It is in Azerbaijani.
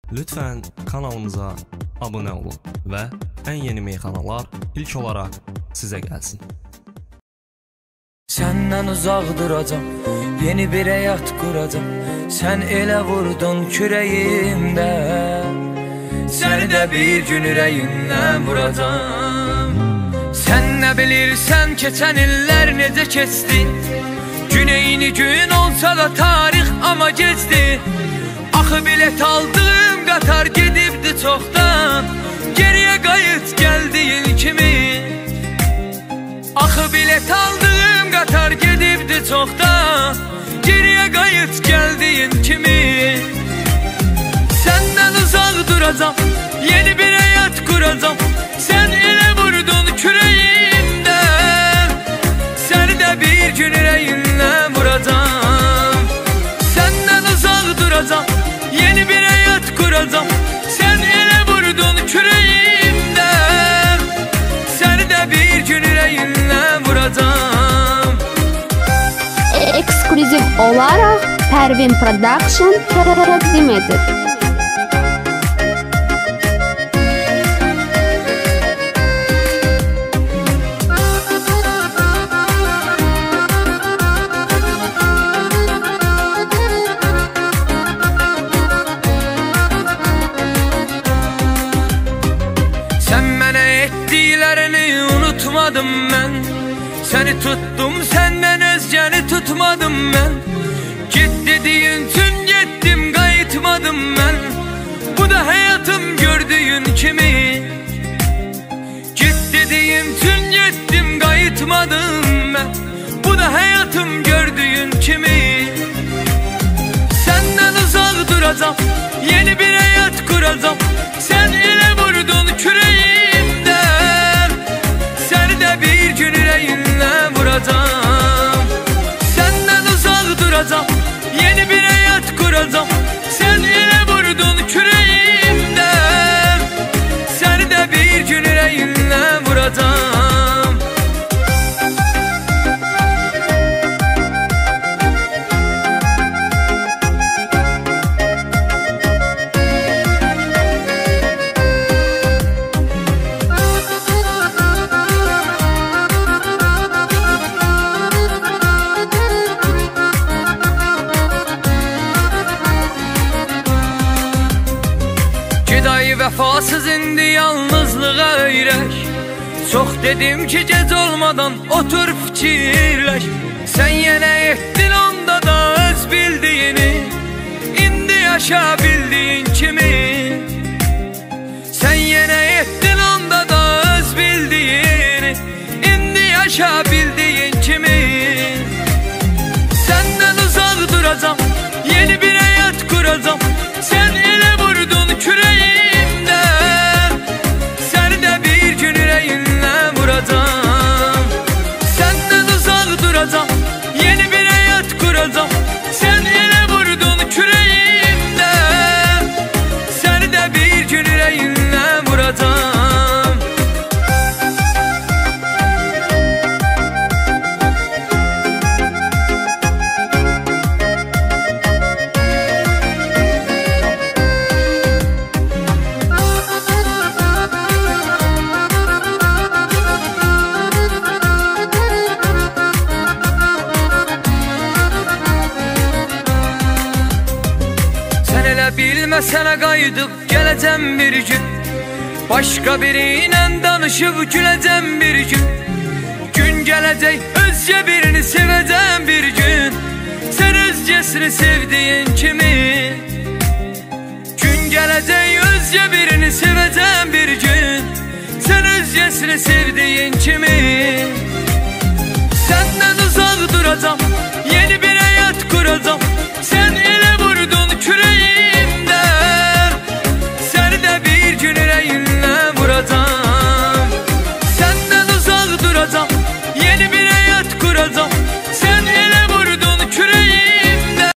Lütfen kanalımıza abone olun ve en yeni meyxanalar ilk olarak size gelsin. Senden uzak duracağım, yeni bir hayat kuracağım. Sen ele vurdun küreğimde, seni de bir gün yüreğinden vuracağım. Sen ne bilirsen keçen iller necə keçdi. Güneyini gün olsa da tarix ama geçti. Axı bilet aldığım qatar gedibdi çoxdan, geriye qayıt geldiğin kimi. Axı bilet aldığım qatar gedibdi çoxdan, geriye qayıt geldiğin kimi. Senden uzak duracağım, yeni bir hayat kuracağım. Sen ele vurdun küreğimden, seni de bir gün yüreğinden vuracağım. Senden uzak duracağım, yeni bir hayat kuracağım. Sen ele vurdun küreğimden, seni de bir gün yüreğinden vuracağım. Ekskluzif olarak Pervin Production təqdim edir. Unutmadım ben, seni tuttum senden özgəni tutmadım ben. Git dediğin tün gittim qayıtmadım ben. Bu da hayatım gördüğün kimi. Git dediğin tün gittim qayıtmadım ben. Bu da hayatım gördüğün kimi. Senden uzak duracağım, yeni bir hayat kuracağım. Sen ele vurdun küreğimden, seni de bir gün yüreğinden vuracağım. Senden uzak duracağım, yeni bir hayat kuracağım. Sen ele vurdun küreğimden, seni de bir gün yüreğinden vuracağım. Vefasız indi yalnızlığa öyrək. Çox dedim ki gec olmadan otur fikirləş. Sen yenə etdin onda da öz bildiğini, indi yaşa bildiğin kimi. Sen yenə etdin onda da öz bildiğini, indi yaşa bildiğin kimi. Senden uzak duracağım, yeni bir hayat kuracağım. Sen ele vurdun küreğimden, seni de bir gün yüreğinden vuracağım. Senden uzak duracağım, yeni bir hayat kuracağım. Sen ele vurdun küreğimden, seni de bir gün yüreğinden vuracağım. Bilməsənə qayıdıb gələcəm bir gün, başqa biri ilə danışıb güləcəm bir gün. Gün gələcək özgə birini sevəcəm bir gün, sən özgəsini sevdiyin kimi. Gün gələcək özgə birini sevəcəm bir gün, sən özgəsini sevdiyin kimi. Səndən uzaq duracağım, yeni bir hayat kuracağım. Sen